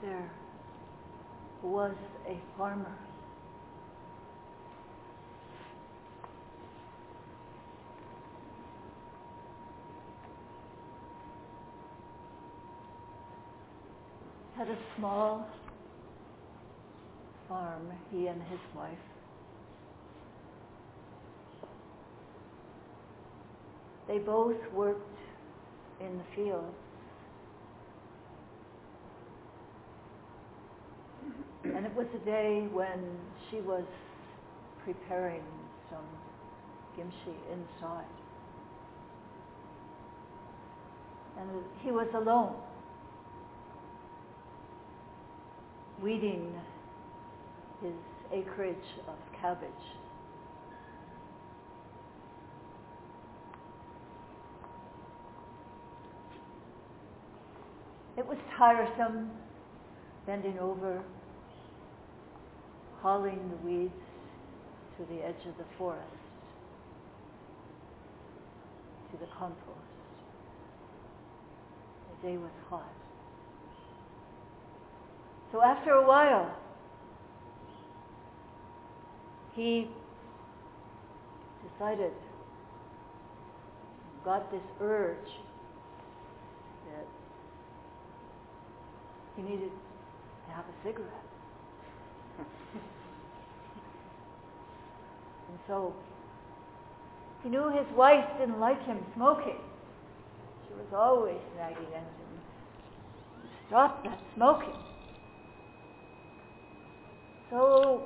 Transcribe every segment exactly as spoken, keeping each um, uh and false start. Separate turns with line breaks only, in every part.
there was a farmer. Had a small farm, he and his wife. They both worked in the fields. And it was a day when she was preparing some kimchi inside. And he was alone, weeding his acreage of cabbage. It was tiresome, bending over, hauling the weeds to the edge of the forest, to the compost. The day was hot. So after a while, he decided, got this urge that he needed to have a cigarette. And so he knew his wife didn't like him smoking. She was always nagging at him, stop that smoking. So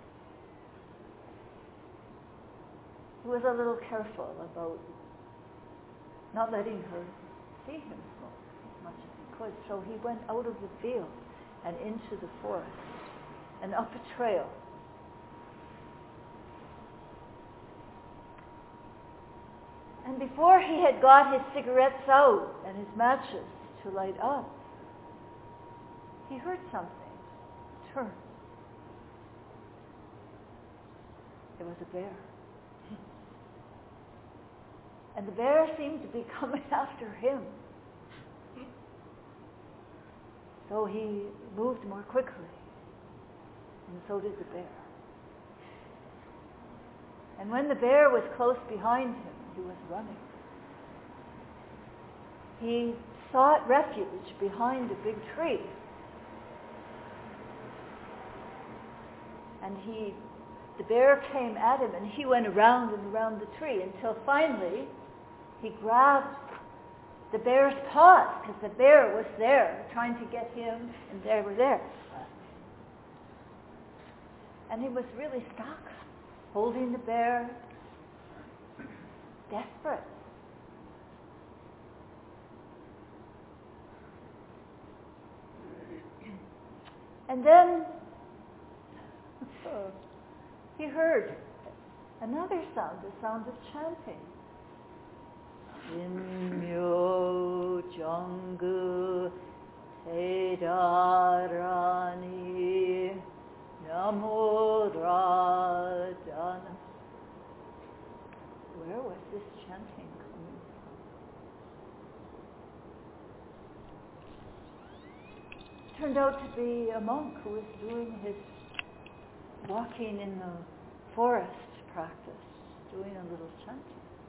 he was a little careful about not letting her see him smoke as much as he could. So he went out of the field and into the forest and up a trail. And before he had got his cigarettes out and his matches to light up, he heard something turn. There was a bear. And the bear seemed to be coming after him. So he moved more quickly, and so did the bear. And when the bear was close behind him, he was running. He sought refuge behind a big tree. And he, the bear came at him, and he went around and around the tree until finally he grabbed the bear's paws, because the bear was there trying to get him, and they were there. And he was really stuck, holding the bear, desperate. And then uh, he heard another sound, the sound of chanting. Inmyo Janggu Tedarani Namo Radhana. Where was this chanting coming from? Turned out to be a monk who was doing his walking in the forest practice, doing a little chanting.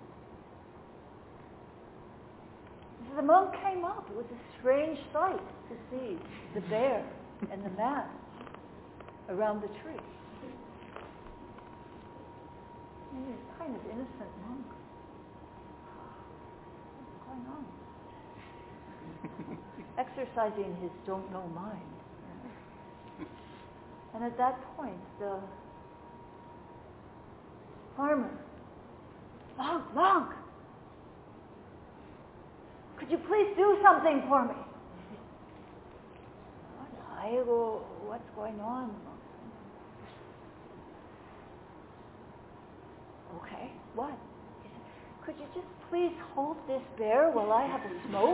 So the monk came up. It was a strange sight to see the bear and the man around the tree. And he's a kind of innocent monk. What's going on? Exercising his don't know mind. And at that point, the farmer, monk, monk, could you please do something for me? What's going on? Okay, what? He said, could you just please hold this bear while I have a smoke?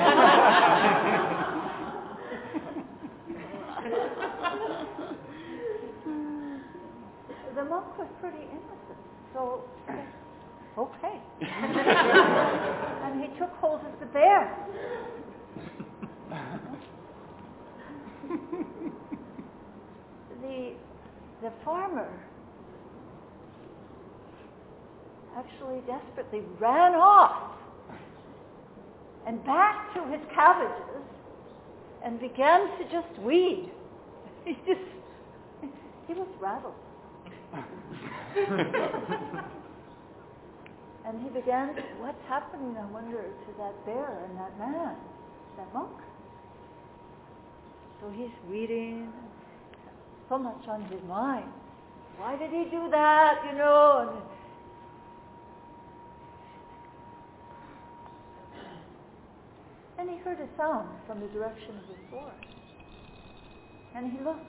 The monk was pretty innocent, so okay. And he took hold of the bear. the, the farmer actually desperately ran off and back to his cabbages and began to just weed. He just, he was rattled. And he began, to, what's happening, I wonder, to that bear and that man, that monk? So he's reading, so much on his mind. Why did he do that, you know? And then he heard a sound from the direction of the forest. And he looked.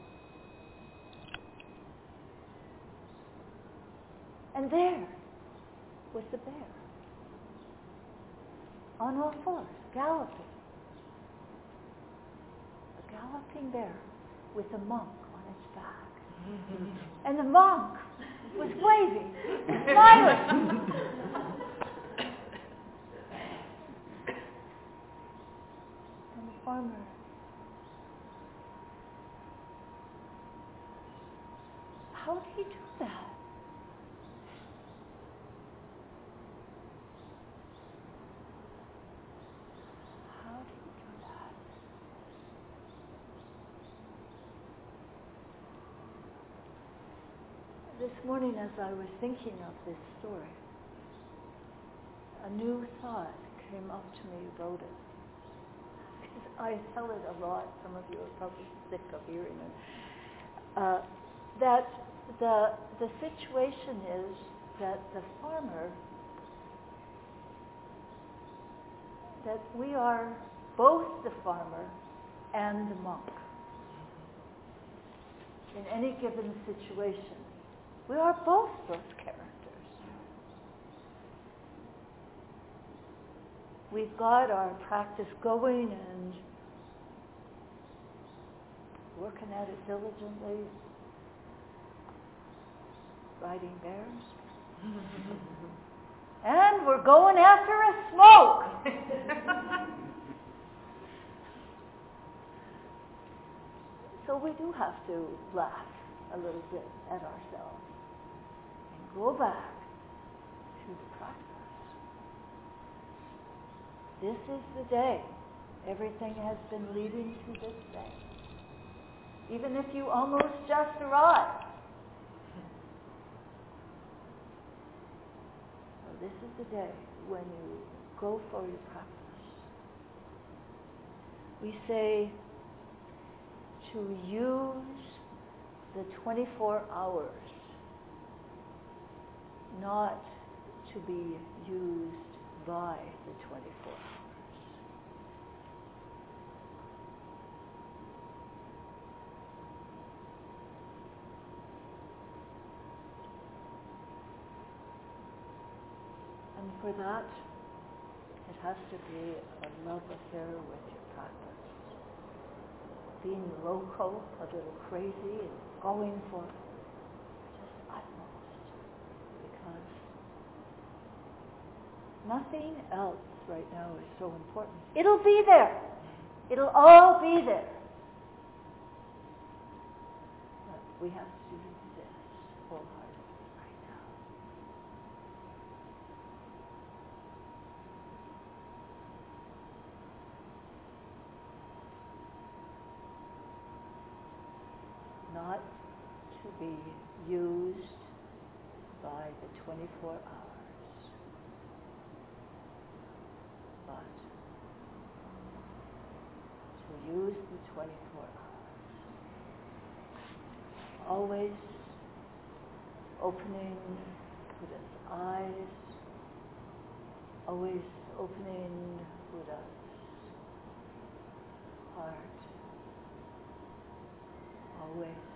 And there was the bear, on all fours, galloping. A galloping bear with a monk on its back. And the monk was waving, smiling. And the farmer how did he do that? How did he do that? This morning as I was thinking of this story, a new thought came up to me about it. Because I tell it a lot, some of you are probably sick of hearing it. Uh, that the the situation is that the farmer, that we are both the farmer and the monk. In any given situation, we are both those characters. We've got our practice going and working at it diligently, riding bears. And we're going after a smoke. So we do have to laugh a little bit at ourselves and go back to the practice. This is the day. Everything has been leading to this day. Even if you almost just arrived. So this is the day when you go for your practice. We say to use the twenty-four hours, not to be used by the twenty-four hours. And for that, it has to be a love affair with your practice. Being loco, a little crazy, and going for just utmost. Because nothing else right now is so important. It'll be there. It'll all be there. But we have to do this wholeheartedly right now. Not to be used by the twenty-four hours, but to use the twenty-four hours. Always opening Buddha's eyes, always opening Buddha's heart, always